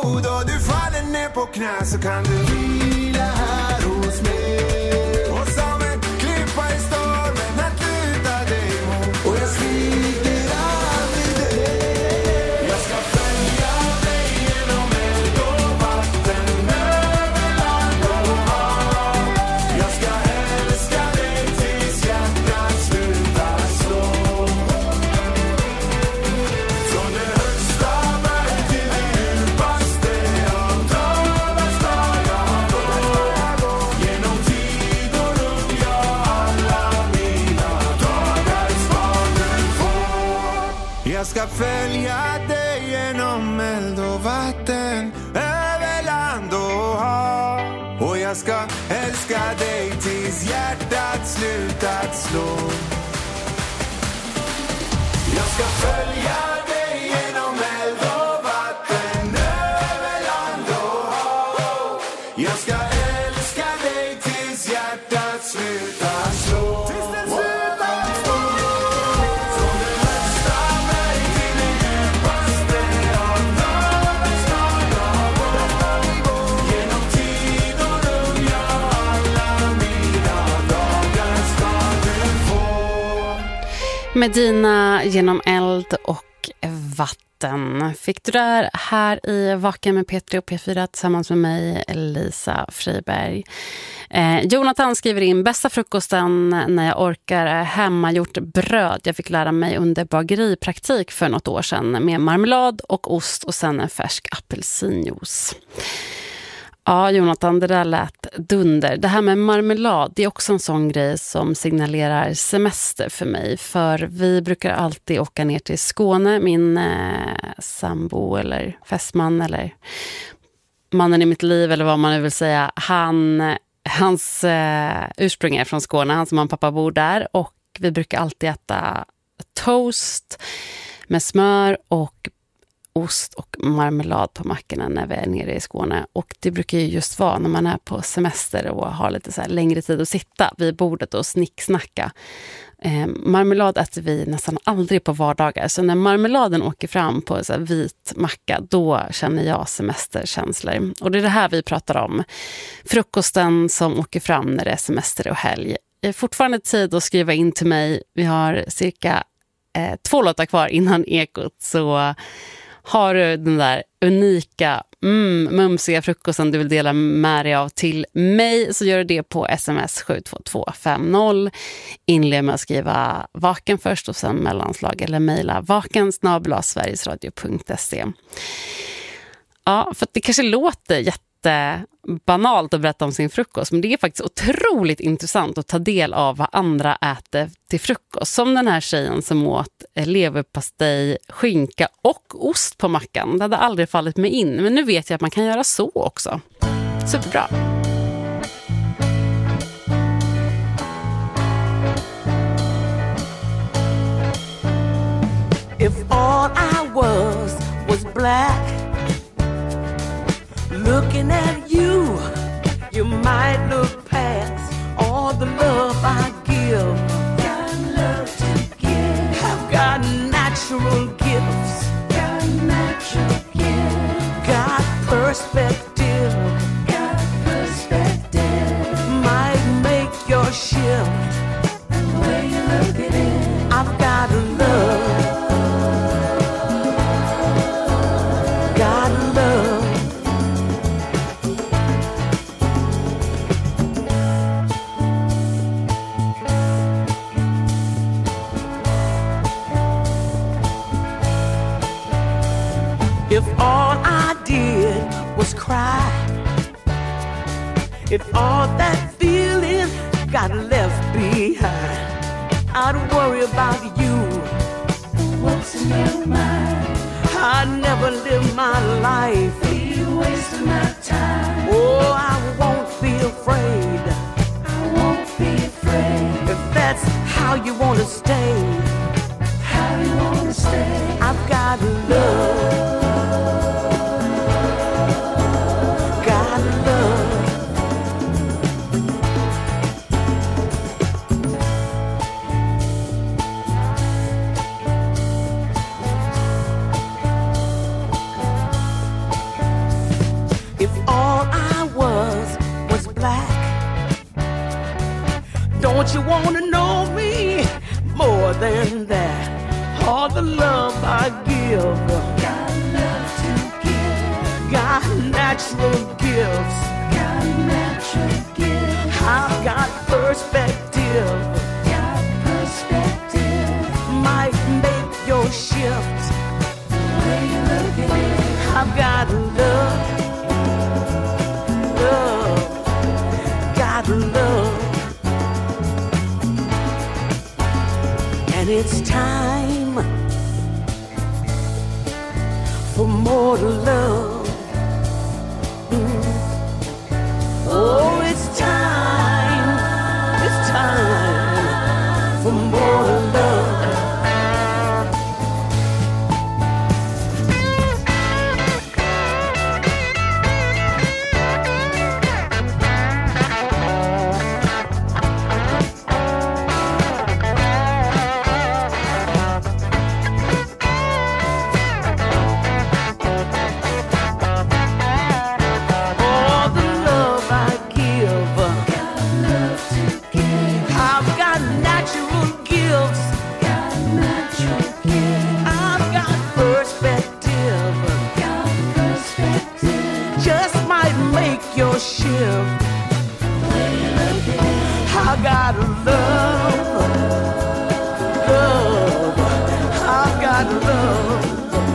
mod och du faller ner på knä så kan du vila här hos mig. Och som en klippa i stormen att luta dig mot. Och jag sviker aldrig dig. Jag ska följa dig genom eld och vatten, över land och hav. Jag ska älska dig tills hjärtat slutar slå. Från det högsta berg till det djupaste av dalar ska jag gå. Genom tid och rum, ja, alla mina dagar ska du få. Jag ska följa dig genom eld och vatten, över land och hav. Och jag ska älska dig tills hjärtat slutat slå. Jag ska följa dig genom eld och vatten, över land och hav. Jag ska älska dig tills hjärtat slutar slå. Tills det slutar slå. Från det högsta berg till det djupaste av dalar ska jag gå. Genom tid och rum, ja, alla mina dagar ska du få. Medina genom eld och vatten fick du där här i Vaken med P tre och P fyra tillsammans med mig, Lisa Friberg. Eh, Jonathan skriver in: bästa frukosten när jag orkar är hemmagjort bröd. Jag fick lära mig under bageripraktik för något år sedan med marmelad och ost och sen en färsk apelsinjuice. Ja, Jonathan, det där lät dunder. Det här med marmelad, det är också en sån grej som signalerar semester för mig. För vi brukar alltid åka ner till Skåne, min eh, sambo eller fästman eller mannen i mitt liv eller vad man vill säga. Han, hans eh, ursprung är från Skåne, hans mamma och pappa bor där. Och vi brukar alltid äta toast med smör och ost och marmelad på mackorna när vi är nere i Skåne. Och det brukar ju just vara när man är på semester och har lite så här längre tid att sitta vid bordet och snicksnacka. Eh, marmelad äter vi nästan aldrig på vardagar. Så när marmeladen åker fram på en så här vit macka, då känner jag semesterkänslor. Och det är det här vi pratar om. Frukosten som åker fram när det är semester och helg. Jag har fortfarande tid att skriva in till mig. Vi har cirka eh, två låtar kvar innan ekot, så har du den där unika, mm, mumsiga frukosten du vill dela med dig av till mig, så gör du det på sms sju två två fem noll. Inled med att skriva vaken först och sen mellanslag eller mejla vaken snabel-a sverigesradio punkt se. Ja, för att det kanske låter jättebanalt att berätta om sin frukost, men det är faktiskt otroligt intressant att ta del av vad andra äter till frukost. Som den här tjejen som åt leverpastej, skinka och ost på mackan. Det hade aldrig fallit mig in, men nu vet jag att man kan göra så också. Superbra! If all I was was black, looking at you, you might look past all the love I give. Got love to give. I've got natural gifts. Got natural gifts. Got perspective. Got perspective. Might make your shift. The way you look at it. I've got love. Got love. If all I did was cry, if all that feeling got left behind, I'd worry about you. What's in your mind? I'd never live my life. Be wasting my time. Oh, I won't be afraid. I won't be afraid. If that's how you want to stay, how you want to stay, I've got love. you wanna know me more than that. All the love I give, got love to give. Got natural gifts, got natural gifts. I've got perspective, got perspective. Might make your shift the way you look at it. I've got love, love, got love. And it's time for more love. Mm. Oh, it's time, it's time for more love. Your shift. I got love, love. I got love,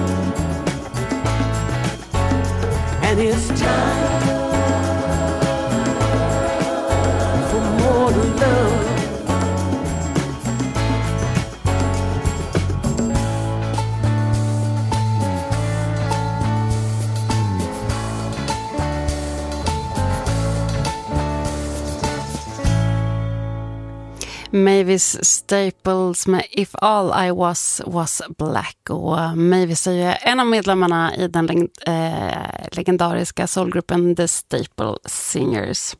and it's time for more love. Mavis Staples med If All I Was Was Black. Och Mavis är ju en av medlemmarna i den leg- eh, legendariska soulgruppen The Staple Singers.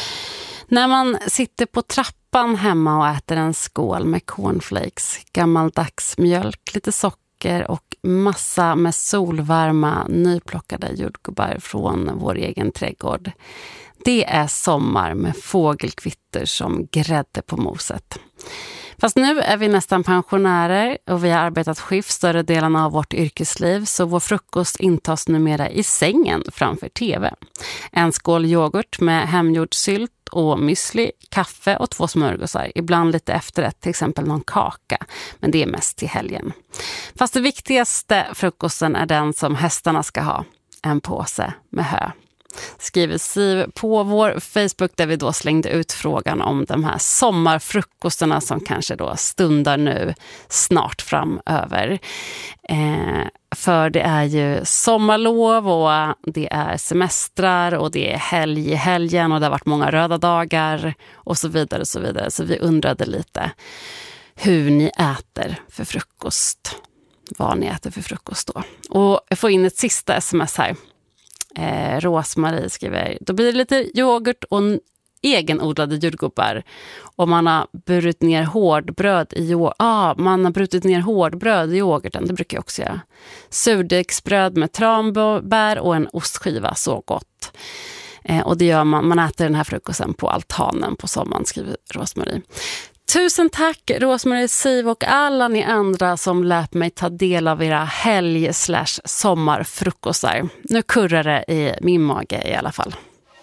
När man sitter på trappan hemma och äter en skål med cornflakes, gammaldags mjölk, lite socker och massa med solvarma nyplockade jordgubbar från vår egen trädgård. Det är sommar med fågelkvitter som grädde på moset. Fast nu är vi nästan pensionärer och vi har arbetat skift större delen av vårt yrkesliv, så vår frukost intas numera i sängen framför tv. En skål yoghurt med hemgjord sylt och müsli, kaffe och två smörgåsar. Ibland lite efterrätt, till exempel någon kaka, men det är mest till helgen. Fast det viktigaste frukosten är den som hästarna ska ha, en påse med hö. Skriver Siv på vår Facebook, där vi då slängde ut frågan om de här sommarfrukosterna som kanske då stundar nu snart framöver. Eh, för det är ju sommarlov och det är semestrar och det är helg i helgen och det har varit många röda dagar och så vidare och så vidare. Så vi undrade lite hur ni äter för frukost. Vad ni äter för frukost då. Och jag får in ett sista sms här. Eh, Rosmarie skriver, då blir det lite yoghurt och egenodlade jordgubbar. Och man har brutit ner hårdbröd i yoghurt. Ah, man har brutit ner hårdbröd i yoghurten, det brukar jag också göra. Surdegsbröd med tranbär och en ostskiva, så gott. Eh, och det gör man, man äter den här frukosten på altanen på sommaren, skriver Rosmarie. Tusen tack Rosmarie, Siv och alla ni andra som lät mig ta del av era helg slash sommarfrukostar. Nu kurrar det i min mage i alla fall.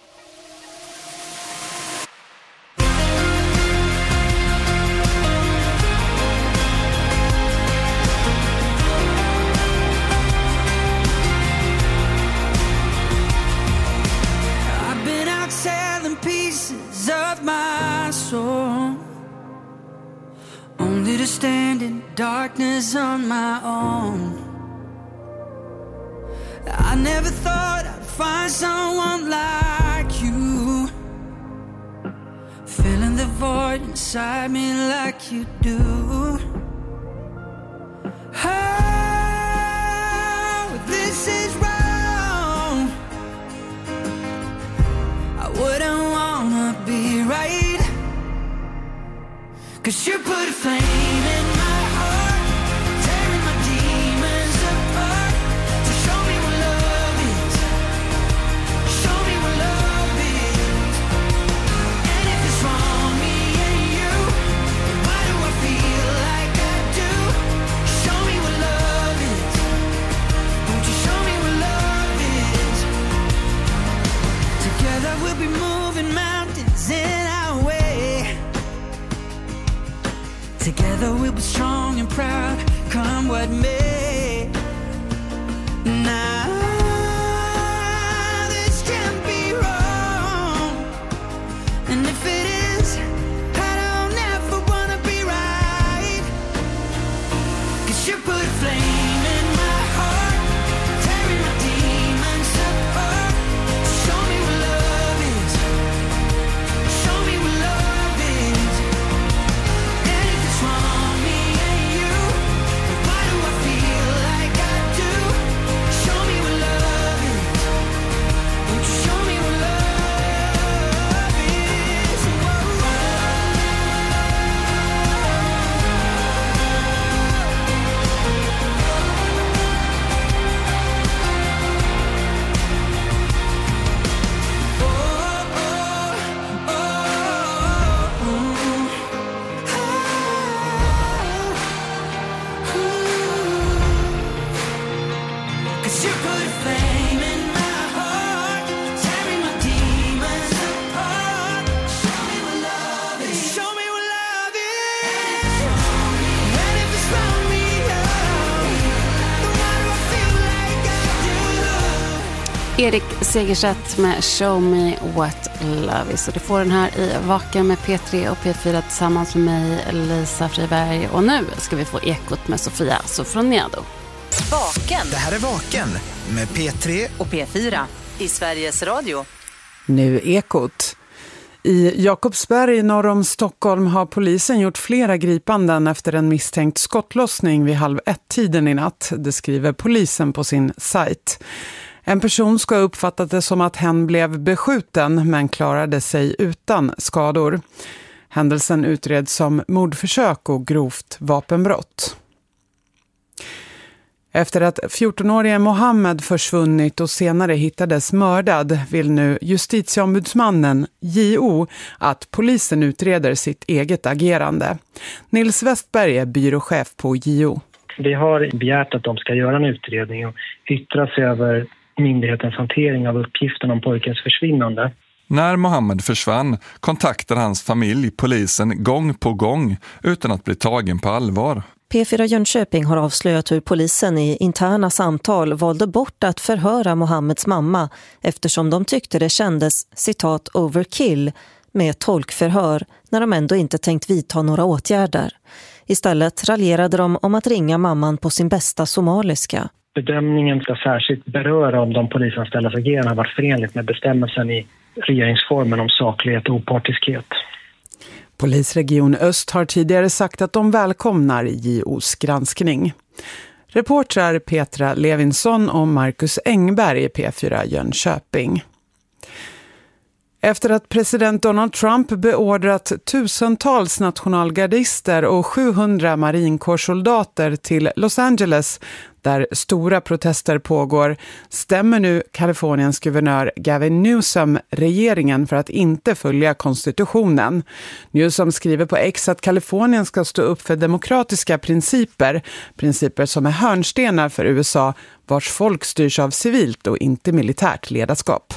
I've been out selling pieces of my soul, only to stand in darkness on my own. I never thought I'd find someone like you, filling the void inside me like you do. Oh, this is wrong. I wouldn't wanna be right, 'cause you put a flame in my heart, tearing my demons apart, to show me what love is, show me what love is. And if it's wrong, me and you, Together we'll be strong and proud, come what may. Now this can't be wrong, and if it is, I don't ever wanna be right. 'Cause you put a flame in my heart, tearing my demons apart. Show me what love is, show me what love is. And if it's wrong, me and you, why do I feel like I do? Show me what love is, won't you show me what love is? Whoa. Cause you put a flame in my heart, tearing my demons apart. Show me what love is, show me what love is. And if it's wrong, me, oh, then why do I feel like I do? Erik Segerstedt med Show Me What Love Is. Och du får den här i Vaken med P tre och P fyra tillsammans med mig, Lisa Friberg. Och nu ska vi få Ekot med Sofia Sofroniado. Vaken. Det här är Vaken med P tre Och P fyra i Sveriges Radio. Nu Ekot. I Jakobsberg norr om Stockholm har polisen gjort flera gripanden efter en misstänkt skottlossning vid halv ett-tiden i natt. Det skriver polisen på sin sajt. En person ska ha uppfattat det som att hen blev beskjuten men klarade sig utan skador. Händelsen utreds som mordförsök och grovt vapenbrott. Efter att fjortonårige Mohammed försvunnit och senare hittades mördad vill nu justitieombudsmannen J O att polisen utreder sitt eget agerande. Nils Westberg är byråchef på J O. Vi har begärt att de ska göra en utredning och yttra sig över myndighetens hantering av uppgiften om pojkens försvinnande. När Mohammed försvann kontaktade hans familj polisen gång på gång utan att bli tagen på allvar. P fyra Jönköping har avslöjat hur polisen i interna samtal valde bort att förhöra Mohammeds mamma eftersom de tyckte det kändes, citat, overkill med tolkförhör när de ändå inte tänkt vidta några åtgärder. Istället raljerade de om att ringa mamman på sin bästa somaliska. Bedömningen ska särskilt beröra om de polisanställdas agerande har varit förenligt med bestämmelsen i regeringsformen om saklighet och opartiskhet. Polisregion Öst har tidigare sagt att de välkomnar J O:s granskning. Reportrar Petra Levinsson och Marcus Engberg i P fyra Jönköping. Efter att president Donald Trump beordrat tusentals nationalgardister och sjuhundra marinkårssoldater till Los Angeles, där stora protester pågår, stämmer nu Kaliforniens guvernör Gavin Newsom regeringen för att inte följa konstitutionen. Newsom skriver på X att Kalifornien ska stå upp för demokratiska principer, principer som är hörnstenar för U S A, vars folk styrs av civilt och inte militärt ledarskap.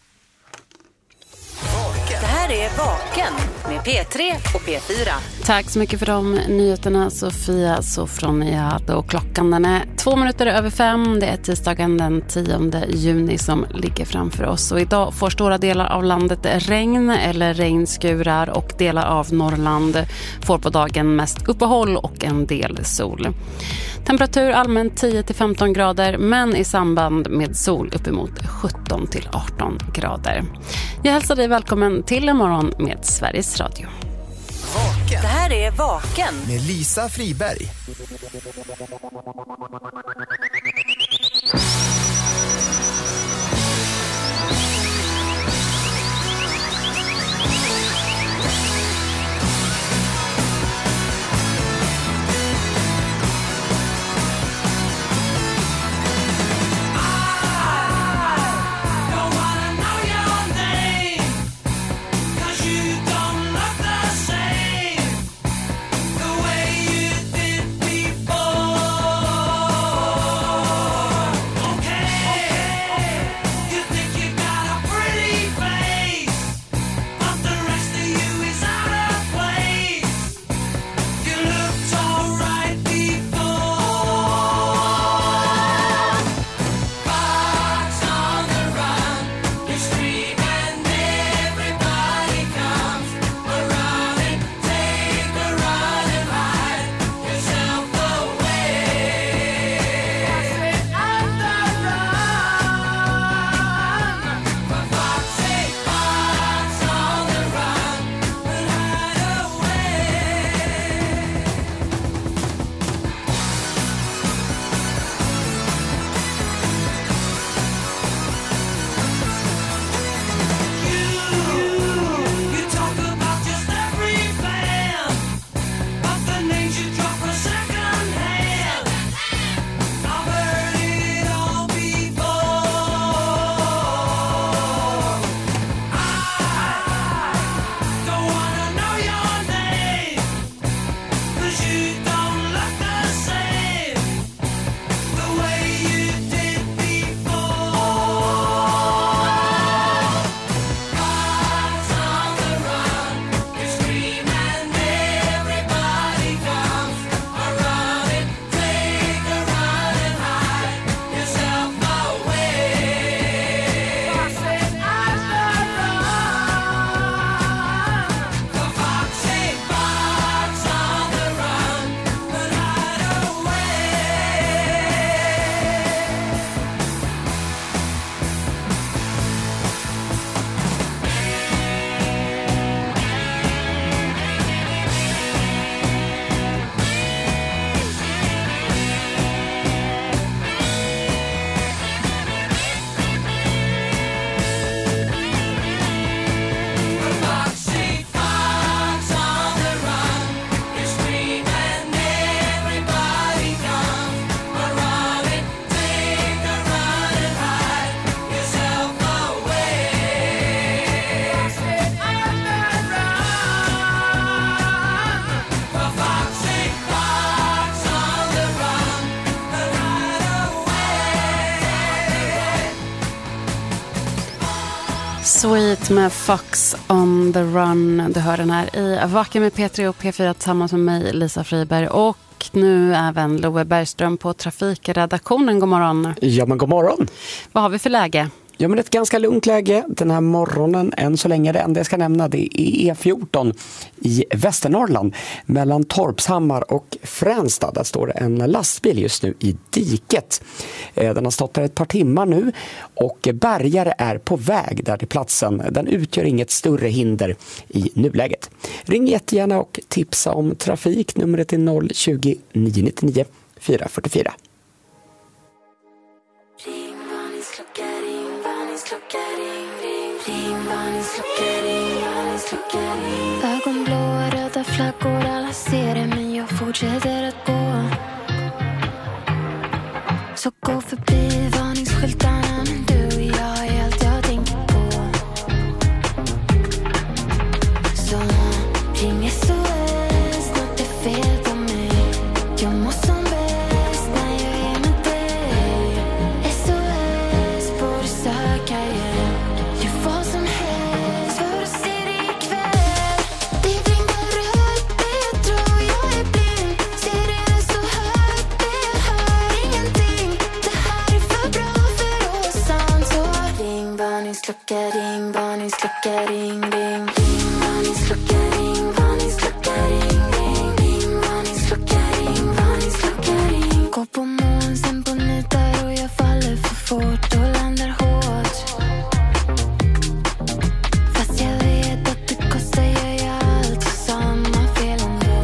Det här är Vaken med P tre och P fyra. Tack så mycket för de nyheterna, Sofia Sofroniado. Och klockan den är två minuter över fem. Det är tisdagen den tionde juni som ligger framför oss. Och idag får stora delar av landet regn eller regnskurar och delar av Norrland får på dagen mest uppehåll och en del sol. Temperatur allmänt tio till femton grader, men i samband med sol uppemot sjutton till arton grader. Jag hälsar dig välkommen till en morgon med Sveriges Radio. Vaken. Det här är Vaken med Lisa Friberg. Hey! Sweet med Fox on the Run. Du hör den här i Vaken med P tre och P fyra tillsammans med mig, Lisa Friberg, och nu även Love Bergström på trafikredaktionen. God morgon. Ja, men god morgon. Vad har vi för läge? Ja, men ett ganska lugnt läge den här morgonen än så länge. Det enda jag ska nämna, det är E fjorton i Västernorrland mellan Torpshammar och Fränsta. Där står det en lastbil just nu i diket. Den har stått där ett par timmar nu och bärgare är på väg där till platsen. Den utgör inget större hinder i nuläget. Ring jättegärna och tipsa om trafik. Numret är noll tjugo, nio nittionio, fyra fyra fyra. Ögonblå, röda flaggor, alla ser det, men jag fortsätter att gå. Så gå förbi varningsskyltarna, men du och jag är allt jag tänker på. Så ring S O S, något är fel på mig. Jag mår som bäst när jag är med dig. S O S, borde söka hjälp. Gör vad som helst för att se dig ikväll. Det blinkar rött, jag tror jag är blind. Ser det så högt, jag hör ingenting. Det här är för bra för oss sant. Så ring, varningsklocka, ring, varningsklocka, ring, ring. Ring, varningsklocka, ring, varningsklocka, ring, ring. Ring, varningsklocka, ring, varningsklocka, ring. Gå på moln, sen på nitar och jag faller för fort och landar hårt. Fast jag vet att det kostar, gör jag allt för samma fel ändå.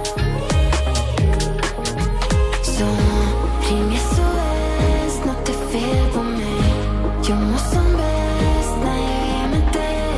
Så ring S O S, något är fel på mig. Jag mår som bäst när jag är med dig.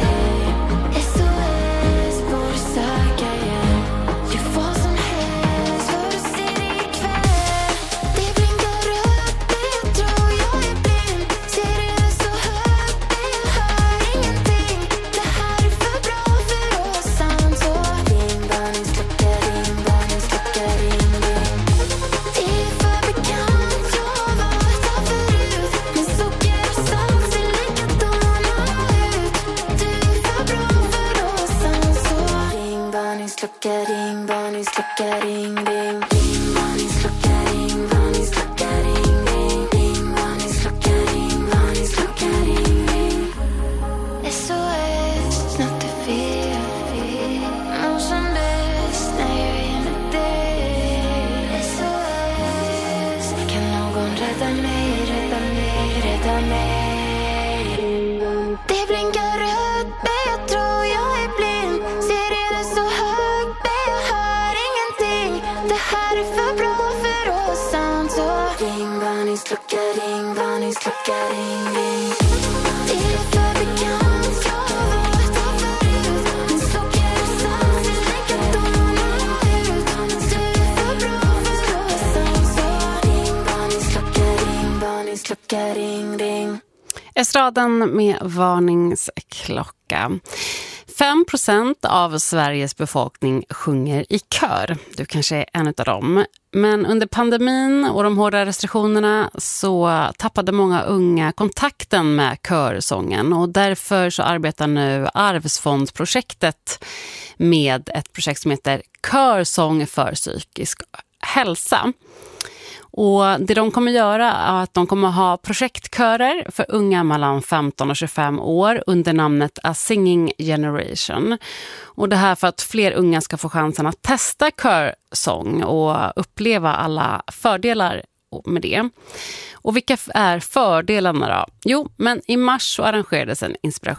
S O S, borde söka hjälp. Gör vad som helst för att se dig ikväll. Det blinkar rött, jag tror jag är blind. Ser det så högt, jag hör ingenting. Det här är för bra för oss sant. Så ring, varningsklocka, ring, varningsklocka, ring, ring. Det är för bekant, jag har varit här förut. Men socker och salt ser likadana ut. Du är för bra för oss sant. Så ring, varningsklocka, ring, varningsklocka, ring, ring. Ring, varningsklocka, ring, varningsklocka, ring, ring. Ring, varningsklocka, ring, varningsklocka, ring, ring. S O S, något är fel. Mår som bäst när jag är med dig. S O S, kan någon rädda mig, rädda mig, rädda mig. Det blinkar rött, men jag tror jag är blind. Ser det så högt, men jag hör ingenting. Det här är för bra för oss sant. Så ring, varningsklocka, ring, varningsklocka, ring, ring. Det är för bekant, jag har varit här förut. Men socker och salt ser likadana ut. Du är för bra för oss sant. Så ring, varningsklocka, ring, varningsklocka, ring, ring. Estraden med varningsklocka. fem procent av Sveriges befolkning sjunger i kör. Du kanske är en av dem. Men under pandemin och de hårda restriktionerna så tappade många unga kontakten med körsången. Och därför så arbetar nu Arvsfondsprojektet med ett projekt som heter Körsång för psykisk hälsa. Och det de kommer göra är att de kommer ha projektkörer för unga mellan femton och tjugofem år under namnet A Singing Generation. Och det här för att fler unga ska få chansen att testa körsång och uppleva alla fördelar med det. Och vilka är fördelarna då? Jo, men i mars så arrangerades en inspira-